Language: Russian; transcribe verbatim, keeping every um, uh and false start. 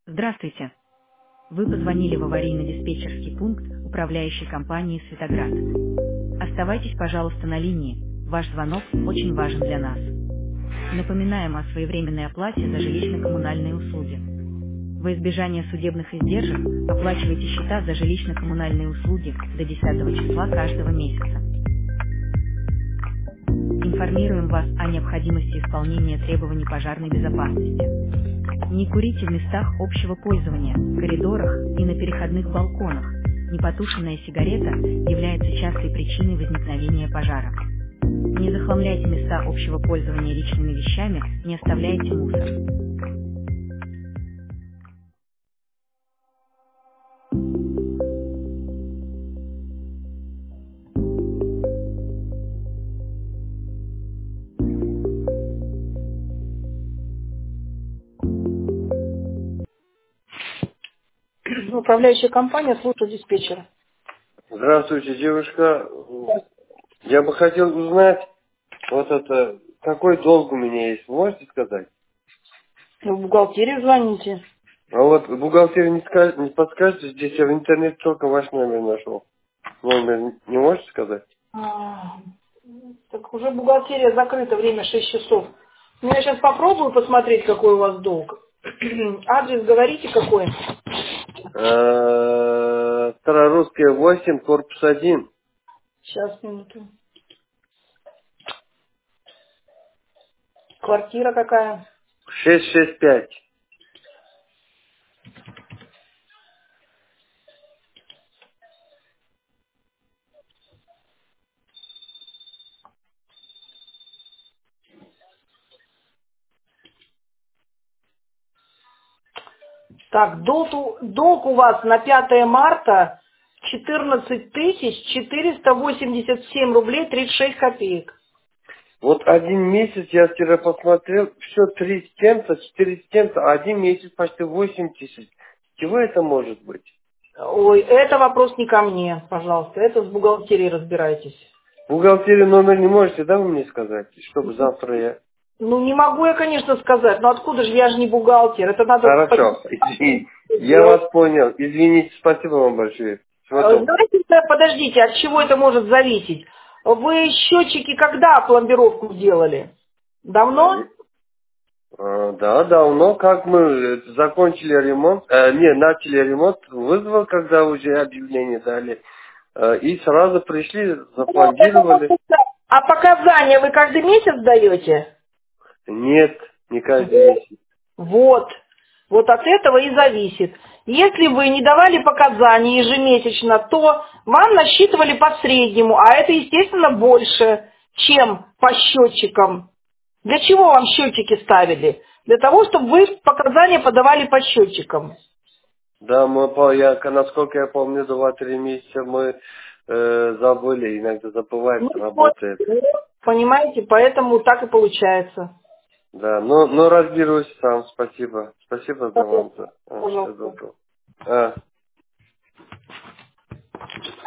Здравствуйте. Вы позвонили в аварийно-диспетчерский пункт управляющей компании «Светоград». Оставайтесь, пожалуйста, на линии. Ваш звонок очень важен для нас. Напоминаем о своевременной оплате за жилищно-коммунальные услуги. Во избежание судебных издержек оплачивайте счета за жилищно-коммунальные услуги до десятого числа каждого месяца. Информируем вас о необходимости исполнения требований пожарной безопасности. Не курите в местах общего пользования, коридорах и на переходных балконах. Непотушенная сигарета является частой причиной возникновения пожара. Не захламляйте места общего пользования личными вещами, не оставляйте мусор. Управляющая компания, служба диспетчера. Здравствуйте, девушка. Я бы хотел узнать, вот это, какой долг у меня есть, можете сказать? Вы в бухгалтерию звоните. А вот бухгалтерия не, скажет, не подскажете, здесь я в интернете только ваш номер нашел. Номер не можете сказать? А, так уже бухгалтерия закрыта, время шесть часов. Ну, я сейчас попробую посмотреть, какой у вас долг. Адрес говорите какой? Э, Старорусская восемь, корпус один. Сейчас, минуту. Квартира какая? шесть шесть пять. Так, долг, у- долг у вас на пятое марта четырнадцать тысяч четыреста восемьдесят семь рублей тридцать шесть копеек. Вот один месяц я вчера посмотрел, все три с тем-то, четыре с тем-то, а один месяц почти восемь тысяч. Чего это может быть? Ой, это вопрос не ко мне, пожалуйста, это с бухгалтерией разбирайтесь. Бухгалтерию номер не можете, да, вы мне сказать, чтобы завтра я... Ну, не могу я, конечно, сказать, но откуда же, я же не бухгалтер, это надо... Хорошо, извините. Я Делать. вас понял. Извините, спасибо вам большое. Всего Э, доброго. Знаете, да, подождите, от чего это может зависеть? Вы счетчики когда пломбировку сделали? Давно? А, да, давно, как мы э, закончили ремонт, э, не, начали ремонт, вызвал, когда уже объявление дали, э, и сразу пришли, Вот это вот запломбировали. это. А показания вы каждый месяц даете? Нет, не каждый Вот. месяц. Вот. Вот от этого и зависит. Если вы не давали показания ежемесячно, то вам насчитывали по среднему, а это, естественно, больше, чем по счетчикам. Для чего вам счетчики ставили? Для того, чтобы вы показания подавали по счетчикам. Да, мы, по- я, насколько я помню, два-три месяца мы э, забыли, иногда забываем, Ну вот, работает. понимаете, поэтому так и получается. Да, ну, ну разберусь сам, спасибо. Спасибо за вам. За, а, всего Пожалуйста. доброго. А.